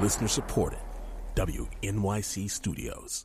Listener supported. WNYC Studios.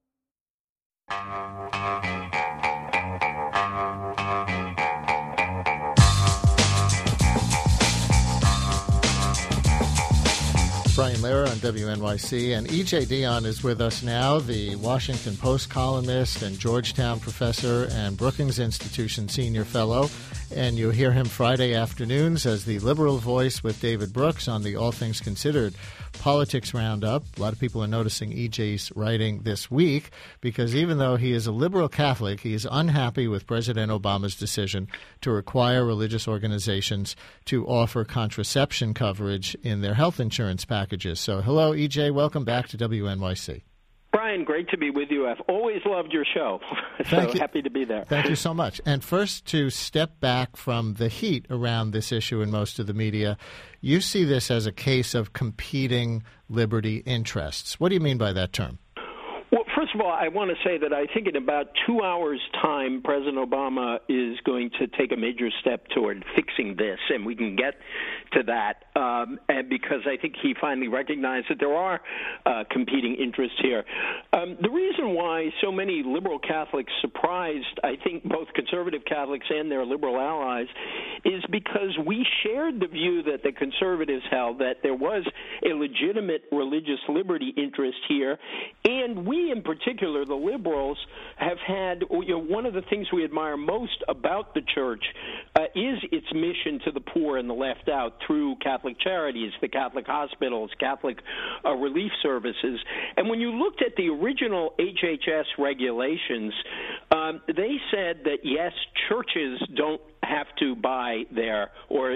Brian Lehrer on WNYC, and E.J. Dionne is with us now, the Washington Post columnist and Georgetown professor and Brookings Institution senior fellow. And you'll hear him Friday afternoons as the liberal voice with David Brooks on the All Things Considered Politics Roundup. A lot of people are noticing E.J.'s writing this week because even though he is a liberal Catholic, he is unhappy with President Obama's decision to require religious organizations to offer contraception coverage in their health insurance packages. So, hello, E.J. Welcome back to WNYC. Brian, great to be with you. I've always loved your show, so happy to be there. Thank you so much. And first, to step back from the heat around this issue in most of the media, you see this as a case of competing liberty interests. What do you mean by that term? Well, first of all, I want to say that I think in about 2 hours' time, President Obama is going to take a major step toward fixing this, and we can get to that, and because I think he finally recognized that there are competing interests here. The reason why so many liberal Catholics surprised, I think, both conservative Catholics and their liberal allies, is because we shared the view that the conservatives held, that there was a legitimate religious liberty interest here, and we in particular, the liberals, have had, one of the things we admire most about the church is its mission to the poor and the left out through Catholic charities, the Catholic hospitals, Catholic relief services. And when you looked at the original HHS regulations, they said that, yes, churches don't have to buy their,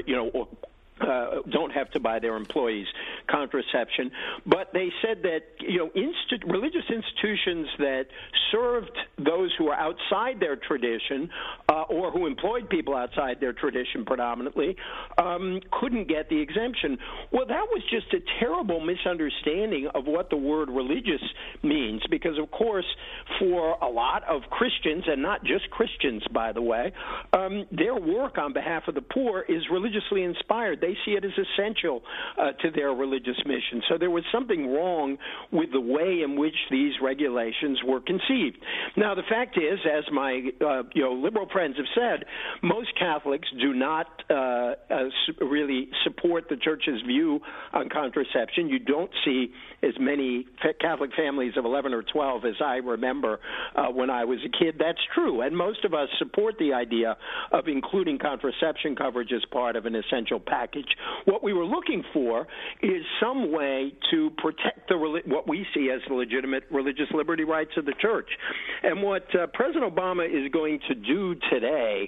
don't have to buy their employees contraception, but they said that religious institutions that served those who are outside their tradition or who employed people outside their tradition predominantly couldn't get the exemption. Well, that was just a terrible misunderstanding of what the word religious means, because of course for a lot of Christians, and not just Christians by the way, their work on behalf of the poor is religiously inspired. They see it as essential to their religious mission. So there was something wrong with the way in which these regulations were conceived. Now, the fact is, as my liberal friends have said, most Catholics do not really support the Church's view on contraception. You don't see as many Catholic families of 11 or 12 as I remember when I was a kid. That's true, and most of us support the idea of including contraception coverage as part of an essential package. What we were looking for is some way to protect what we see as the legitimate religious liberty rights of the Church. And what President Obama is going to do today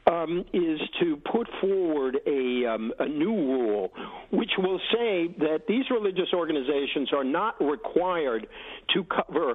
is to put forward a new rule which will say that these religious organizations are not required to cover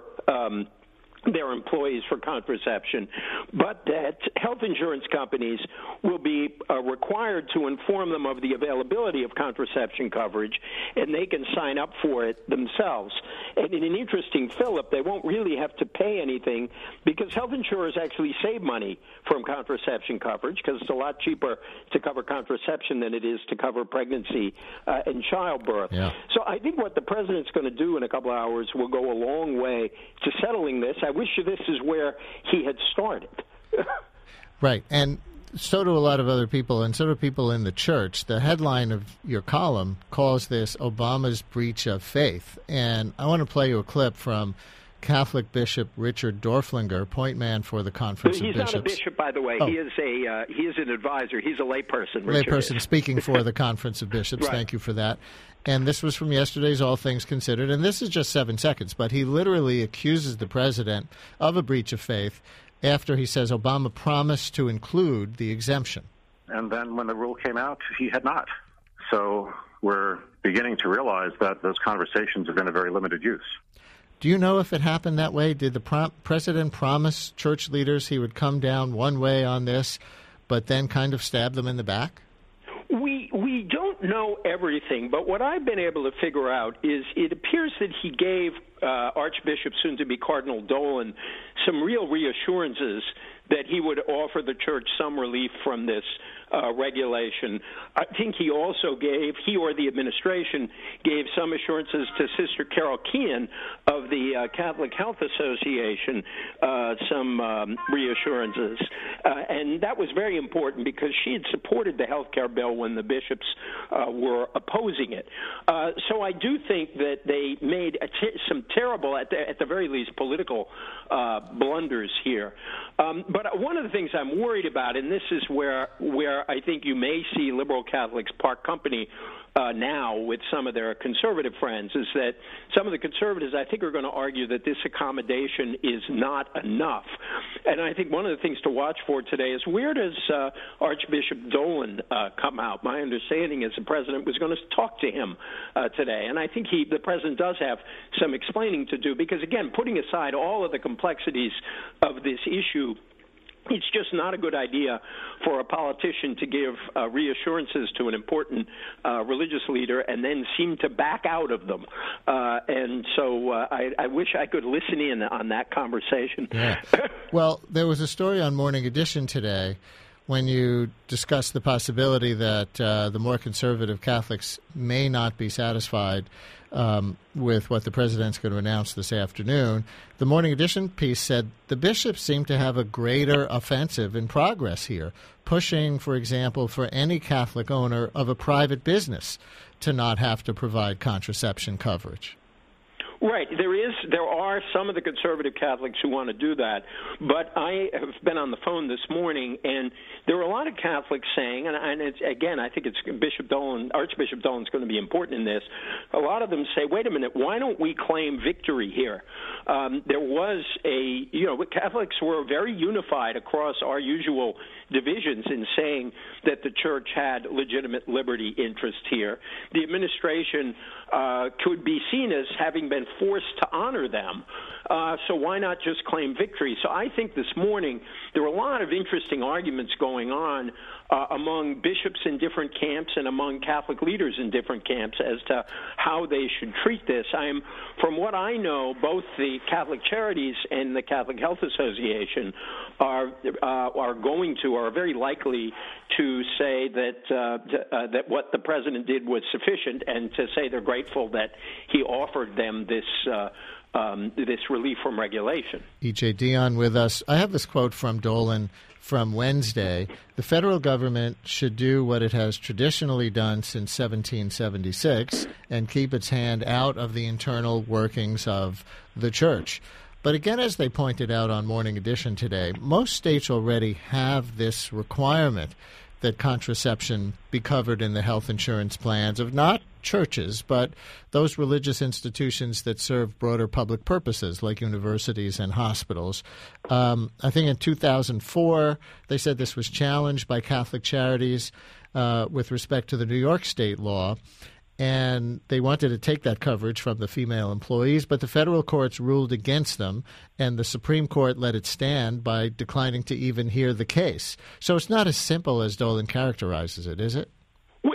their employees for contraception, but that health insurance companies will be required to inform them of the availability of contraception coverage, and they can sign up for it themselves. And in an interesting fillip, they won't really have to pay anything because health insurers actually save money from contraception coverage because it's a lot cheaper to cover contraception than it is to cover pregnancy and childbirth. Yeah. So I think what the president's going to do in a couple of hours will go a long way to settling this. I wish this is where he had started. Right, and so do a lot of other people, and so do people in the church. The headline of your column calls this Obama's breach of faith, and I want to play you a clip from Catholic Bishop Richard Dorflinger, point man for the Conference of Bishops. He's not a bishop, by the way. Oh. He is an advisor. He's a layperson. Layperson speaking for the Conference of Bishops. Right. Thank you for that. And this was from yesterday's All Things Considered, and this is just 7 seconds, but he literally accuses the president of a breach of faith after he says Obama promised to include the exemption. And then when the rule came out, he had not. So we're beginning to realize that those conversations have been of very limited use. Do you know if it happened that way? Did the president promise church leaders he would come down one way on this, but then kind of stab them in the back? We don't know everything, but what I've been able to figure out is it appears that he gave Archbishop, soon-to-be Cardinal Dolan, some real reassurances that he would offer the church some relief from this regulation. I think he or the administration gave some assurances to Sister Carol Keehan of the Catholic Health Association, some reassurances. And that was very important because she had supported the health care bill when the bishops were opposing it. So I do think that they made some terrible, at the very least, political blunders here. But one of the things I'm worried about, and this is where I think you may see liberal Catholics part company now with some of their conservative friends, is that some of the conservatives, I think, are going to argue that this accommodation is not enough. And I think one of the things to watch for today is, where does Archbishop Dolan come out? My understanding is the president was going to talk to him today. And I think the president does have some explaining to do because, again, putting aside all of the complexities of this issue, it's just not a good idea for a politician to give reassurances to an important religious leader and then seem to back out of them. And so I wish I could listen in on that conversation. Yeah. Well, there was a story on Morning Edition today when you discussed the possibility that the more conservative Catholics may not be satisfied with what the president's going to announce this afternoon. The Morning Edition piece said the bishops seem to have a greater offensive in progress here, pushing, for example, for any Catholic owner of a private business to not have to provide contraception coverage. Right. There are some of the conservative Catholics who want to do that, but I have been on the phone this morning, and there are a lot of Catholics saying, and it's, again, I think it's Archbishop Dolan's going to be important in this. A lot of them say, wait a minute, why don't we claim victory here? There was Catholics were very unified across our usual divisions in saying that the church had legitimate liberty interest here. The administration could be seen as having been forced to honor them. So why not just claim victory? So I think this morning there were a lot of interesting arguments going on among bishops in different camps and among Catholic leaders in different camps as to how they should treat this. From what I know, both the Catholic Charities and the Catholic Health Association are very likely to say that what the president did was sufficient, and to say they're grateful that he offered them this relief from regulation. E.J. Dionne with us. I have this quote from Dolan from Wednesday. The federal government should do what it has traditionally done since 1776 and keep its hand out of the internal workings of the church. But again, as they pointed out on Morning Edition today, most states already have this requirement that contraception be covered in the health insurance plans of not churches, but those religious institutions that serve broader public purposes like universities and hospitals. I think in 2004, they said this was challenged by Catholic Charities with respect to the New York state law, and they wanted to take that coverage from the female employees, but the federal courts ruled against them, and the Supreme Court let it stand by declining to even hear the case. So it's not as simple as Dolan characterizes it, is it? Well,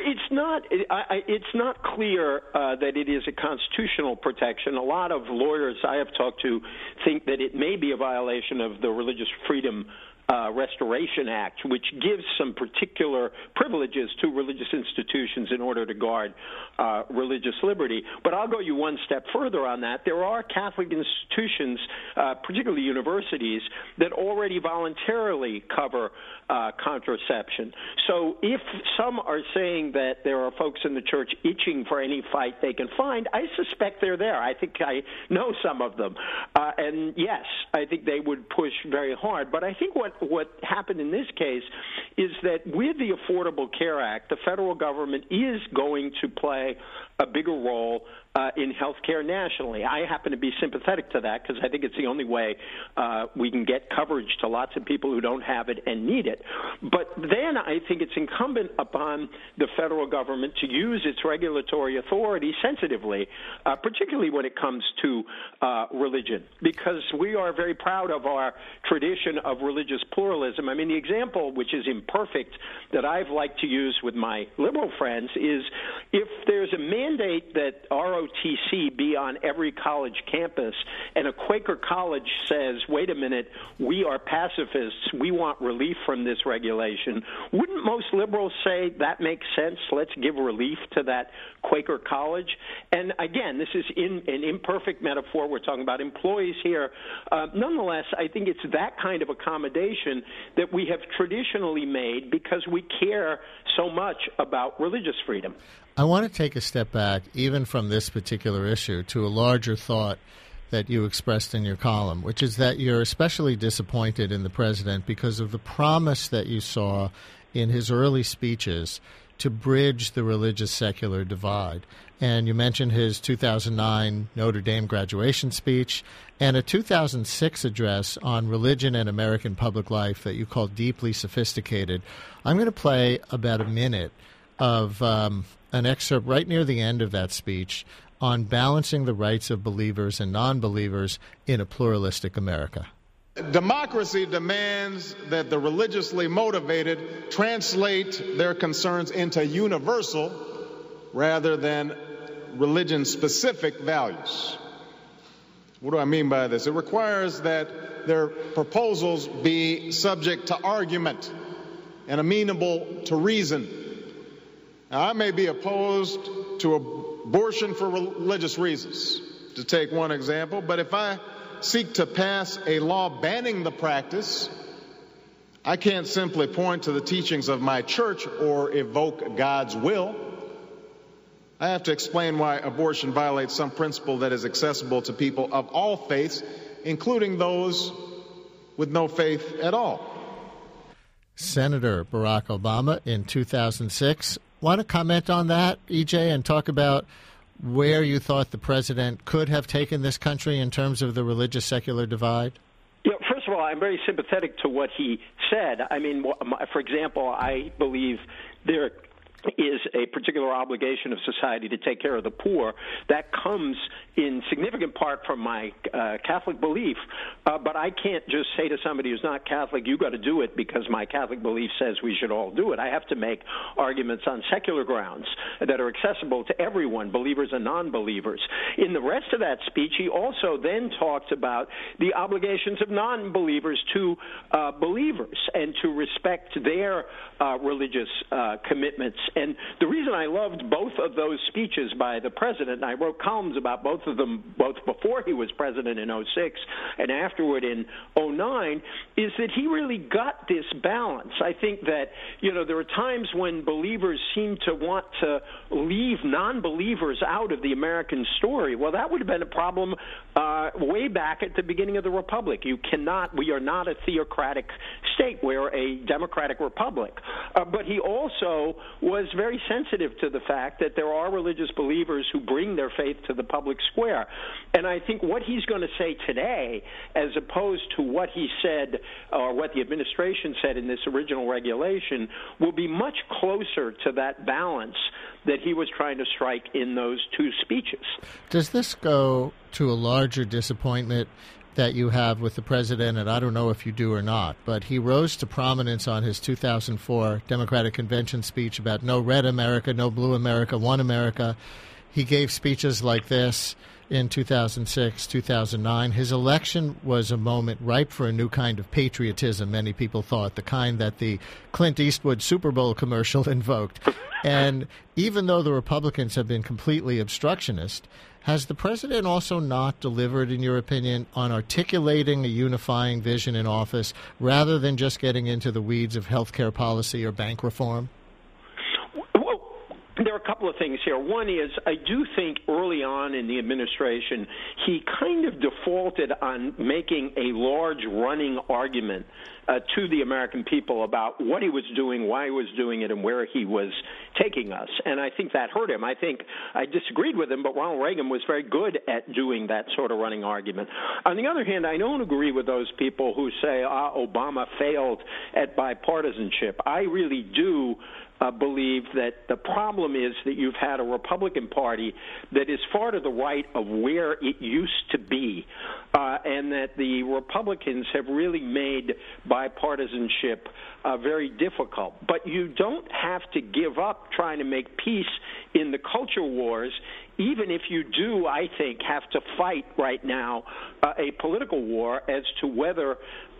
it's not clear that it is a constitutional protection. A lot of lawyers I have talked to think that it may be a violation of the Religious Freedom Restoration Act, which gives some particular privileges to religious institutions in order to guard religious liberty. But I'll go you one step further on that. There are Catholic institutions, particularly universities, that already voluntarily cover contraception. So if some are saying that there are folks in the church itching for any fight they can find, I suspect they're there. I think I know some of them. And yes, I think they would push very hard. But I think what happened in this case is that with the Affordable Care Act, the federal government is going to play a bigger role in health care nationally. I happen to be sympathetic to that because I think it's the only way we can get coverage to lots of people who don't have it and need it. But then I think it's incumbent upon the federal government to use its regulatory authority sensitively, particularly when it comes to religion, because we are very proud of our tradition of religious pluralism. I mean, the example, which is imperfect, that I've liked to use with my liberal friends is if there's a mandate that ROTC be on every college campus and a Quaker college says, wait a minute, we are pacifists, we want relief from this regulation, wouldn't most liberals say that makes sense? Let's give relief to that Quaker college. And again, this is in an imperfect metaphor. We're talking about employees here. Nonetheless, I think it's that kind of accommodation that we have traditionally made because we care so much about religious freedom. I want to take a step back, even from this particular issue, to a larger thought that you expressed in your column, which is that you're especially disappointed in the president because of the promise that you saw in his early speeches to bridge the religious-secular divide. And you mentioned his 2009 Notre Dame graduation speech and a 2006 address on religion and American public life that you called deeply sophisticated. I'm going to play about a minute of an excerpt right near the end of that speech on balancing the rights of believers and non-believers in a pluralistic America. Democracy demands that the religiously motivated translate their concerns into universal rather than religion-specific values. What do I mean by this? It requires that their proposals be subject to argument and amenable to reason. Now, I may be opposed to abortion for religious reasons, to take one example, but if I seek to pass a law banning the practice, I can't simply point to the teachings of my church or evoke God's will. I have to explain why abortion violates some principle that is accessible to people of all faiths, including those with no faith at all. Senator Barack Obama in 2006. Want to comment on that, EJ, and talk about where you thought the president could have taken this country in terms of the religious-secular divide? Yeah, first of all, I'm very sympathetic to what he said. I mean, for example, I believe there is a particular obligation of society to take care of the poor. That comes in significant part from my Catholic belief, but I can't just say to somebody who's not Catholic, you got to do it because my Catholic belief says we should all do it. I have to make arguments on secular grounds that are accessible to everyone, believers and non-believers. In the rest of that speech, he also then talked about the obligations of non-believers to believers and to respect their religious commitments. And the reason I loved both of those speeches by the president, and I wrote columns about both of them, both before he was president in 2006 and afterward in 2009, is that he really got this balance. I think that, there are times when believers seem to want to leave non-believers out of the American story. Well, that would have been a problem way back at the beginning of the Republic. We are not a theocratic state. We're a democratic republic. But he also was very sensitive to the fact that there are religious believers who bring their faith to the public square. And I think what he's going to say today, as opposed to what he said or what the administration said in this original regulation, will be much closer to that balance that he was trying to strike in those two speeches. Does this go to a larger disappointment that you have with the president, and I don't know if you do or not, but he rose to prominence on his 2004 Democratic Convention speech about no red America, no blue America, one America. He gave speeches like this in 2006, 2009. His election was a moment ripe for a new kind of patriotism, many people thought, the kind that the Clint Eastwood Super Bowl commercial invoked. And even though the Republicans have been completely obstructionist, has the president also not delivered, in your opinion, on articulating a unifying vision in office rather than just getting into the weeds of health care policy or bank reform? Well, there are a couple of things here. One is I do think early on in the administration he kind of defaulted on making a large running argument to the American people about what he was doing, why he was doing it, and where he was taking us. And I think that hurt him. I think I disagreed with him, but Ronald Reagan was very good at doing that sort of running argument. On the other hand, I don't agree with those people who say, Obama failed at bipartisanship. I really do believe that the problem is that you've had a Republican Party that is far to the right of where it used to be, and that the Republicans have really made bipartisanship very difficult. But you don't have to give up trying to make peace in the culture wars, even if you do, I think, have to fight right now a political war as to whether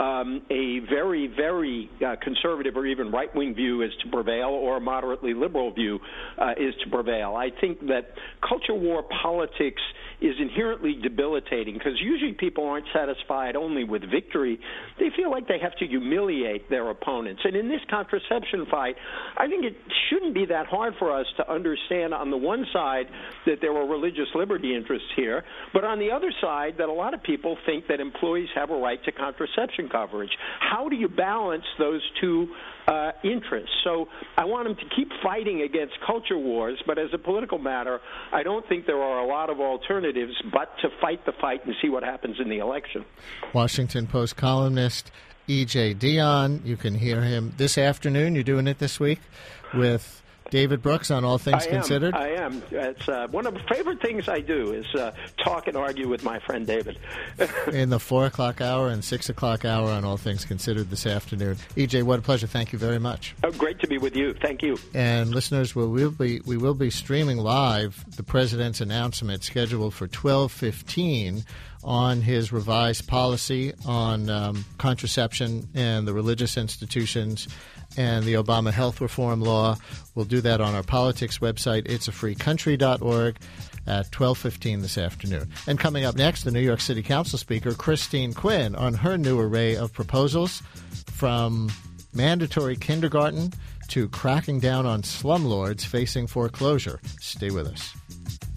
a very, very conservative or even right-wing view is to prevail or a moderately liberal view is to prevail. I think that culture war politics is inherently debilitating because usually people aren't satisfied only with victory. They feel like they have to humiliate their opponents. And in this contraception fight, I think it shouldn't be that hard for us to understand on the one side that there are religious liberty interests here, but on the other side that a lot of people think that employees have a right to contraception coverage. How do you balance those two interests? So I want them to keep fighting against culture wars, but as a political matter, I don't think there are a lot of alternatives but to fight the fight and see what happens in the election. Washington Post columnist E.J. Dionne, you can hear him this afternoon. You're doing it this week with David Brooks on All Things Considered? I am. It's one of the favorite things I do is talk and argue with my friend David. In the 4 o'clock hour and 6 o'clock hour on All Things Considered this afternoon. EJ, what a pleasure. Thank you very much. Oh, great to be with you. Thank you. And listeners, we will be streaming live the President's announcement scheduled for 12:15 on his revised policy on contraception and the religious institutions and the Obama health reform law. We'll do that on our politics website, itsafreecountry.org, at 12:15 this afternoon. And coming up next, the New York City Council Speaker, Christine Quinn, on her new array of proposals from mandatory kindergarten to cracking down on slumlords facing foreclosure. Stay with us.